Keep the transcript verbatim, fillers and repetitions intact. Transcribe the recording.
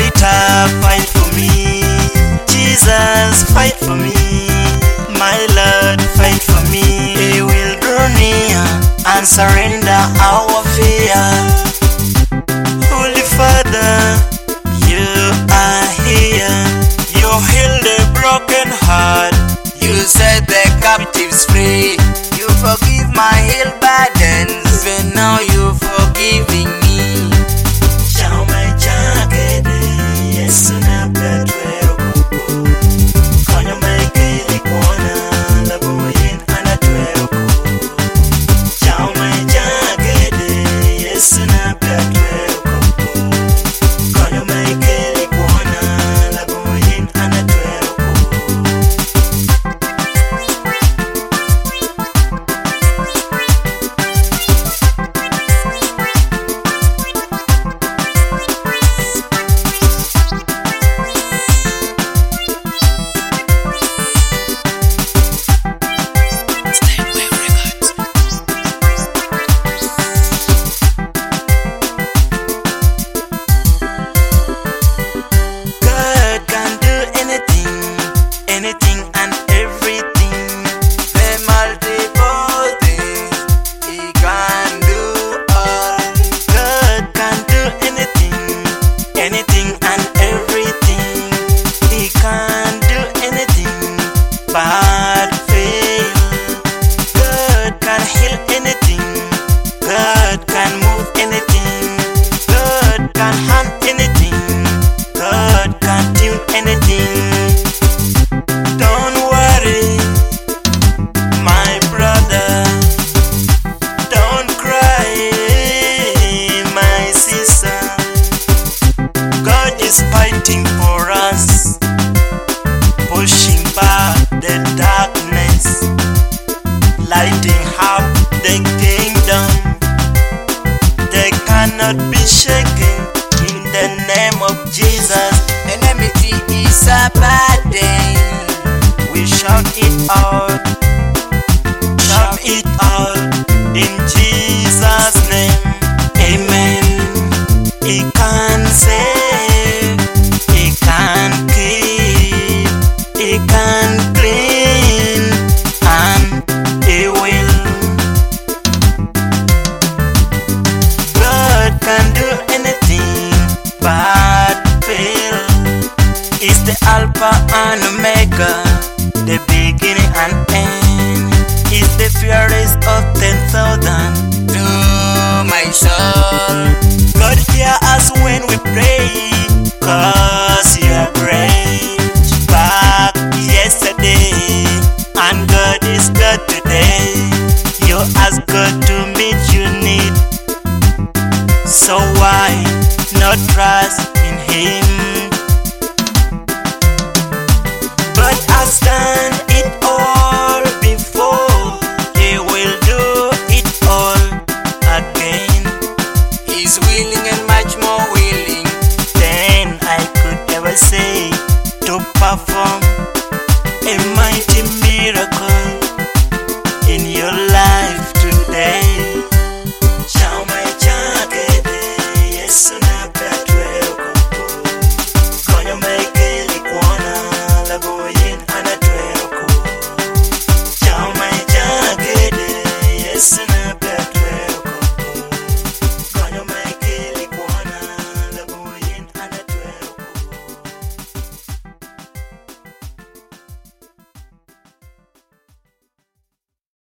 fighter, fight for me. Jesus, fight for me. My Lord, fight for me. He will draw near and surrender our fear. Holy Father, you are here. You heal the broken heart. You set the captives free. You forgive my ill burdens. Even now you forgiving me. Chama chakede, Yesu na petwero kuku. Konya maikeli kuona, labuyin anatwero kuku. Chama chakede, Yesu na petwero kuku. Konya maikeli kuona, labuyin anatwero kuku. Anything and everything, the multiple things, He can do all. God can do anything, anything and everything. He can do anything but fail. God can heal anything, God can move anything, God can hunt anything, God can tune anything. Don't worry, my brother. Don't cry, my sister. God is fighting for us, pushing back the darkness, lighting up the kingdom. They cannot be shaken in the name of Jesus. Enmity is a burden. We shout it out, shout it out in Jesus' name. Amen. He can save, He can keep, He can clean, and He will. God can do anything but fail. He's the Alpha and Omega, the beginning and end. Is the fairest of ten thousand to my soul. God hear us when we pray, cause you are great. Back yesterday, and God is God today. You ask God to meet your need, so why not trust in Him? But I stand it all before He will do it all again. He's willing and much more willing than I could ever say to perform a mighty